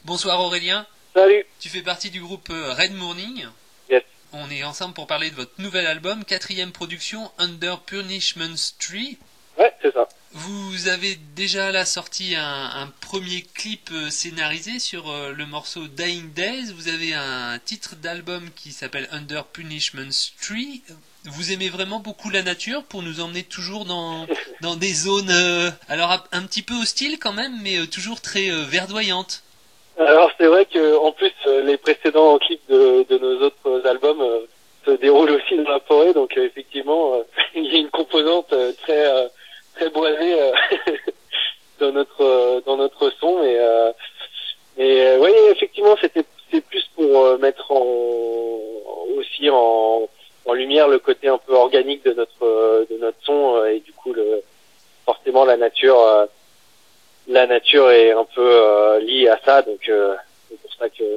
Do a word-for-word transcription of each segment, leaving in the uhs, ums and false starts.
Bonsoir Aurélien. Salut. Tu fais partie du groupe Red Morning. Yes. On est ensemble pour parler de votre nouvel album, quatrième production, Under Punishment's Tree. Ouais, c'est ça. Vous avez déjà là sorti un, un premier clip scénarisé sur le morceau Dying Days. Vous avez un titre d'album qui s'appelle Under Punishment's Tree. Vous aimez vraiment beaucoup la nature pour nous emmener toujours dans, dans des zones, euh, alors un petit peu hostiles quand même, mais euh, toujours très euh, verdoyantes. Alors c'est vrai que en plus euh, les précédents clips de, de nos autres albums euh, se déroulent aussi dans la forêt, donc euh, effectivement euh, il y a une composante euh, très euh, très boisée euh, dans notre euh, dans notre son, et euh, et euh, oui, effectivement c'était c'est plus pour euh, mettre en aussi en en lumière le côté un peu organique de notre euh, de notre son, euh, et du coup le forcément la nature euh, la nature est un peu euh, liée à ça, donc euh, c'est pour ça que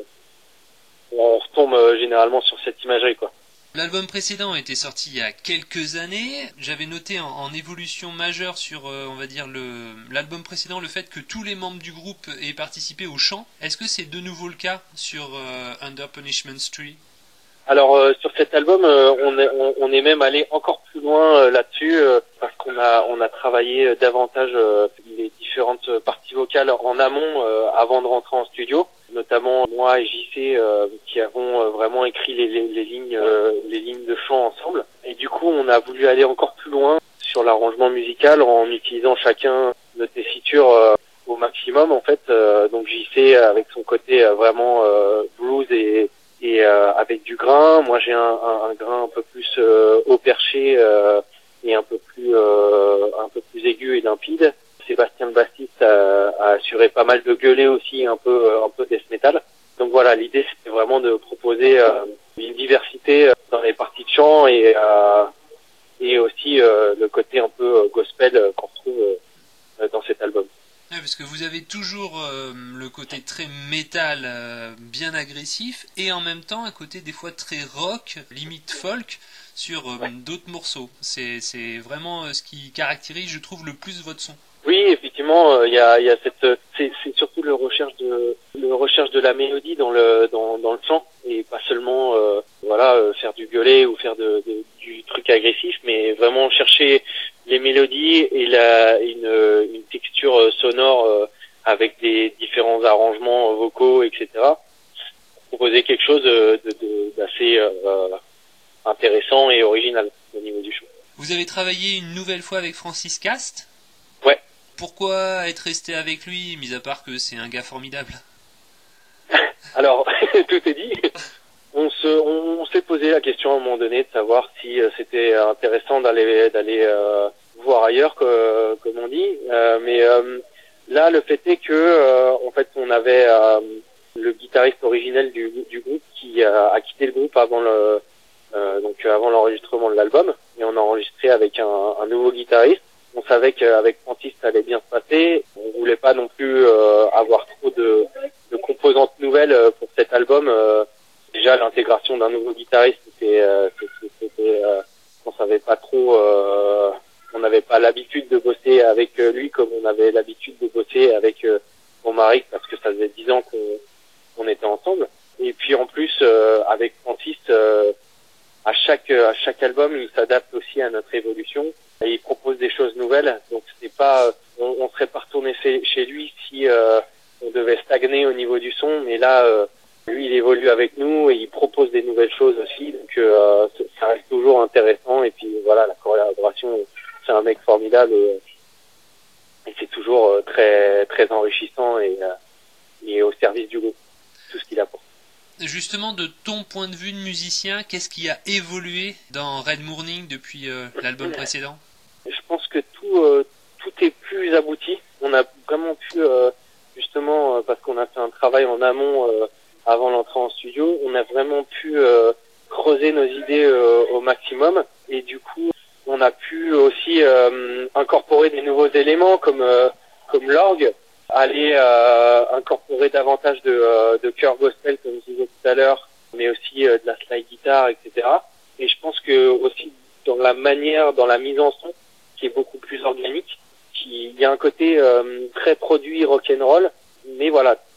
on retombe euh, généralement sur cette imagerie, quoi. L'album précédent a été sorti il y a quelques années. J'avais noté en, en évolution majeure sur, euh, on va dire, le, l'album précédent, le fait que tous les membres du groupe aient participé au chant. Est-ce que c'est de nouveau le cas sur euh, Under Punishment's Tree ? Alors euh, sur cet album, euh, on, est, on, on est même allé encore plus loin euh, là-dessus, euh, parce qu'on a on a travaillé euh, davantage euh, les différentes parties vocales en amont euh, avant de rentrer en studio, notamment moi et J C euh, qui avons euh, vraiment écrit les, les, les lignes euh, les lignes de chant ensemble. Et du coup, on a voulu aller encore plus loin sur l'arrangement musical en utilisant chacun notre tessiture euh, au maximum en fait. Euh, donc J C avec son côté euh, vraiment euh, blues et et euh, avec du grain. Moi j'ai un, un, un grain un peu plus euh, haut perché euh, et un peu plus euh, un peu plus aigu et limpide. Sébastien le bassiste a, a assuré pas mal de gueulets aussi, un peu un peu death metal. Donc voilà, l'idée c'était vraiment de proposer euh, une diversité dans les parties de chant, et euh, et aussi euh, le côté un peu gospel qu'on retrouve euh, dans cet album. Ouais, parce que vous avez toujours euh, le côté très métal, euh, bien agressif, et en même temps un côté des fois très rock, limite folk, sur euh, ouais. d'autres morceaux. C'est, c'est vraiment euh, ce qui caractérise, je trouve, le plus votre son. Oui, effectivement, il euh, y a, y a cette, c'est, c'est surtout le recherche de, le recherche de la mélodie dans le, dans, dans le chant, et pas seulement, euh, voilà, euh, faire du gueulet ou faire de, de, du truc agressif, mais vraiment chercher les mélodies et la, une, une texture sonore euh, avec des différents arrangements vocaux, et cetera. Proposer quelque chose de, de, d'assez euh, intéressant et original au niveau du chant. Vous avez travaillé une nouvelle fois avec Francis Cast ? Ouais. Pourquoi être resté avec lui, mis à part que c'est un gars formidable ? Alors, tout est dit. On se, on, on s'est posé la question à un moment donné de savoir si euh, c'était intéressant d'aller, d'aller euh, voir ailleurs, que, comme on dit. Euh, mais euh, là, le fait est que, euh, en fait, on avait euh, le guitariste originel du, du groupe qui a, a quitté le groupe avant le, euh, donc avant l'enregistrement de l'album, et on a enregistré avec un, un nouveau guitariste. On savait qu'avec Francis ça allait bien se passer. On voulait pas non plus euh, avoir trop de, de composantes nouvelles pour cet album. Euh, déjà l'intégration d'un nouveau guitariste, c'était, euh, c'était, c'était euh, on savait pas trop, euh, on n'avait pas l'habitude de bosser avec lui comme on avait l'habitude de bosser avec euh, Romaric, parce que ça faisait dix ans qu'on, qu'on était ensemble. Et puis en plus euh, avec Francis, euh, à chaque à chaque album, il s'adapte aussi à notre évolution. Et il propose des choses nouvelles, donc c'est pas, on, on serait pas retourné chez, chez lui si euh, on devait stagner au niveau du son, mais là, euh, lui, il évolue avec nous et il propose des nouvelles choses aussi, donc euh, ça reste toujours intéressant. Et puis voilà, la collaboration, c'est un mec formidable, et, et c'est toujours très très enrichissant et, et au service du groupe, tout ce qu'il apporte. Justement, de ton point de vue de musicien, qu'est-ce qui a évolué dans Red Morning depuis euh, l'album précédent ? Je pense que tout euh, tout est plus abouti. On a vraiment pu, euh, justement, euh, parce qu'on a fait un travail en amont euh, avant l'entrée en studio, on a vraiment pu euh, creuser nos idées euh, au maximum. Et du coup, on a pu aussi euh, incorporer des nouveaux éléments comme euh, comme l'orgue, aller euh, incorporer davantage de, euh, de chœur gospel, comme je disais tout à l'heure, mais aussi euh, de la slide guitare, et cetera. Et je pense que aussi dans la manière, dans la mise en son, qui est beaucoup plus organique, qui, il y a un côté euh, très produit rock'n'roll, mais voilà, toujours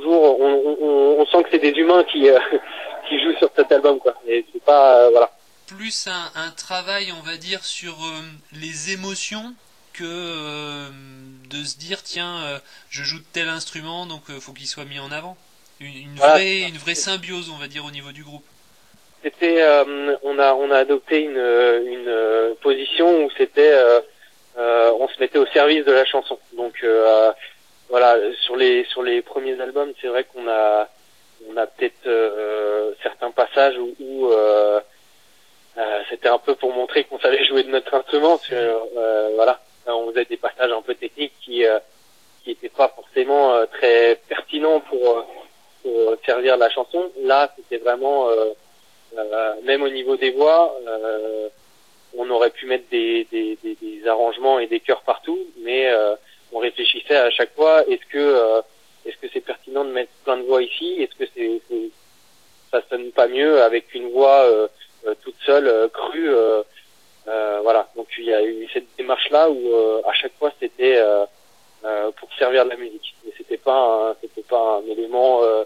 toujours, on, on, on sent que c'est des humains qui euh, qui jouent sur cet album, quoi. Et c'est pas, euh, voilà. Plus un, un travail, on va dire, sur euh, les émotions que euh, de se dire tiens, euh, je joue de tel instrument, donc euh, faut qu'il soit mis en avant. Une, une Voilà. vraie, une vraie symbiose, on va dire, au niveau du groupe. C'était, euh, on a, on a adopté une, une euh, position où c'était, euh, euh, on se mettait au service de la chanson. Donc euh, voilà, sur les, sur les premiers albums, c'est vrai qu'on a, on a peut-être euh, certains passages où, où euh, euh, c'était un peu pour montrer qu'on savait jouer de notre instrument. Parce que, euh, voilà, on faisait des passages un peu techniques qui, euh, qui étaient pas forcément euh, très pertinents pour, pour servir la chanson. Là, c'était vraiment euh, Euh, même au niveau des voix, euh, on aurait pu mettre des, des, des, des arrangements et des chœurs partout, mais euh, on réfléchissait à chaque fois, est-ce que euh, est-ce que c'est pertinent de mettre plein de voix ici, est-ce que c'est, c'est ça sonne pas mieux avec une voix euh, euh, toute seule, euh, crue, euh, euh, voilà. Donc il y a eu cette démarche là où euh, à chaque fois c'était euh, euh, pour servir de la musique, mais c'était pas un, c'était pas un élément euh,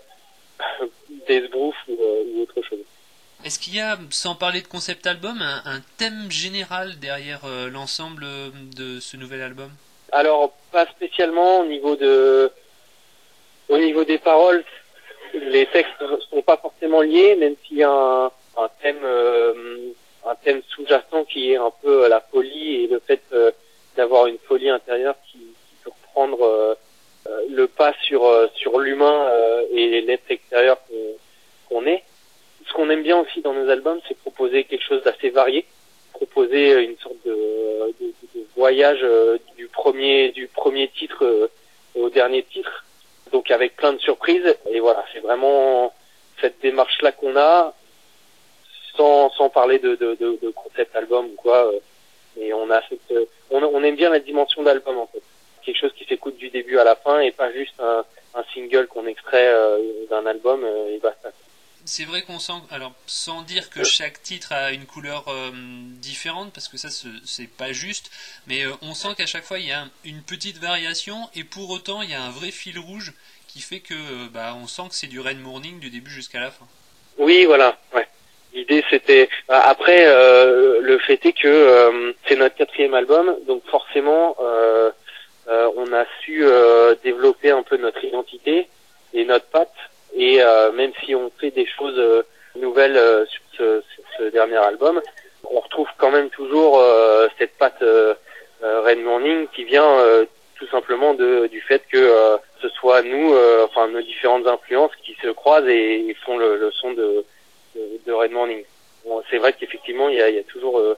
d'esbrouf ou, euh, ou autre chose. Est-ce qu'il y a, sans parler de concept album, un, un thème général derrière euh, l'ensemble de ce nouvel album? Alors, pas spécialement au niveau de, au niveau des paroles, les textes sont pas forcément liés, même s'il y a un, un thème, euh, un thème sous-jacent qui est un peu la folie et le fait euh, d'avoir une folie intérieure qui, qui peut reprendre euh, le pas sur sur l'humain euh, et l'être extérieur qu'on, qu'on est. Ce qu'on aime bien aussi dans nos albums, c'est proposer quelque chose d'assez varié, proposer une sorte de, de, de voyage du premier du premier titre au dernier titre, donc avec plein de surprises. Et voilà, c'est vraiment cette démarche-là qu'on a, sans sans parler de de, de, de concept album ou quoi. Et on a cette, on, on aime bien la dimension d'album en fait, quelque chose qui s'écoute du début à la fin et pas juste un, un single qu'on extrait d'un album et basta. C'est vrai qu'on sent, alors sans dire que chaque titre a une couleur euh, différente, parce que ça c'est pas juste, mais euh, on sent qu'à chaque fois il y a une petite variation et pour autant il y a un vrai fil rouge qui fait que euh, bah, on sent que c'est du Rain Morning du début jusqu'à la fin. Oui, voilà. Ouais. L'idée c'était après euh, le fait est que euh, c'est notre quatrième album, donc forcément euh, euh, on a su euh, développer un peu notre identité et notre patte. Et euh, même si on fait des choses euh, nouvelles euh, sur, ce, sur ce dernier album, on retrouve quand même toujours euh, cette patte euh, euh, Rain Morning qui vient euh, tout simplement de, du fait que euh, ce soit nous, euh, enfin nos différentes influences qui se croisent et, et font le, le son de, de, de Rain Morning. Bon, c'est vrai qu'effectivement il y a, il y a toujours, euh,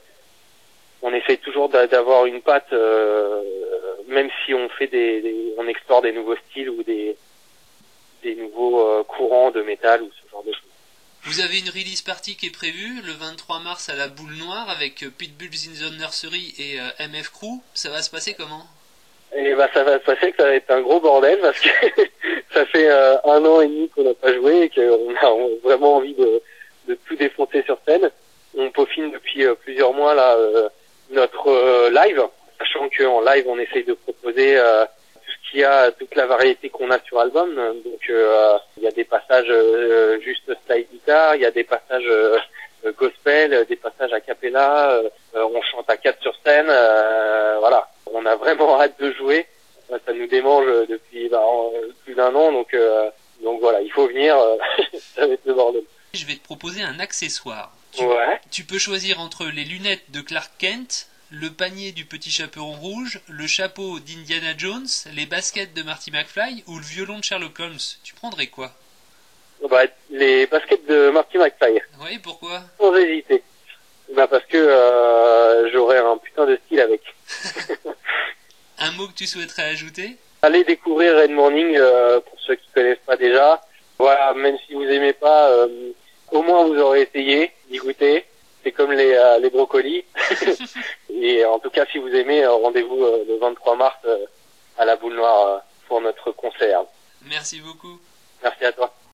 on essaye toujours d'avoir une patte, euh, même si on fait des, des, on explore des nouveaux styles ou des des nouveaux euh, courants de métal ou ce genre de choses. Vous avez une release party qui est prévue le vingt-trois mars à la Boule Noire avec Pitbulls in the Nursery et euh, M F Crew. Ça va se passer comment? Et bah ça va se passer que ça va être un gros bordel parce que ça fait euh, un an et demi qu'on n'a pas joué et qu'on a on a vraiment envie de, de tout défoncer sur scène. On peaufine depuis euh, plusieurs mois là euh, notre euh, live, sachant qu'en live on essaye de proposer euh, il y a toute la variété qu'on a sur album, donc euh, il y a des passages euh, juste slide guitare, il y a des passages euh, gospel, des passages a cappella, euh, on chante à quatre sur scène, euh, voilà. On a vraiment hâte de jouer, ça nous démange depuis bah, plus d'un an, donc euh, donc voilà, il faut venir, ça va être le bordel. Je vais te proposer un accessoire. Tu, ouais. tu peux choisir entre les lunettes de Clark Kent, le panier du petit chaperon rouge, le chapeau d'Indiana Jones, les baskets de Marty McFly ou le violon de Sherlock Holmes. Tu prendrais quoi? Bah, les baskets de Marty McFly. Oui, pourquoi? Sans hésiter. Bah parce que euh, j'aurais un putain de style avec. Un mot que tu souhaiterais ajouter? Allez découvrir Rain Morning euh, pour ceux qui connaissent pas déjà. Voilà, même si vous aimez pas, euh, au moins vous aurez essayé d'y goûter. C'est comme les, euh, les brocolis. Et en tout cas, si vous aimez, euh, rendez-vous euh, le vingt-trois mars euh, à la Boule Noire euh, pour notre concert. Merci beaucoup. Merci à toi.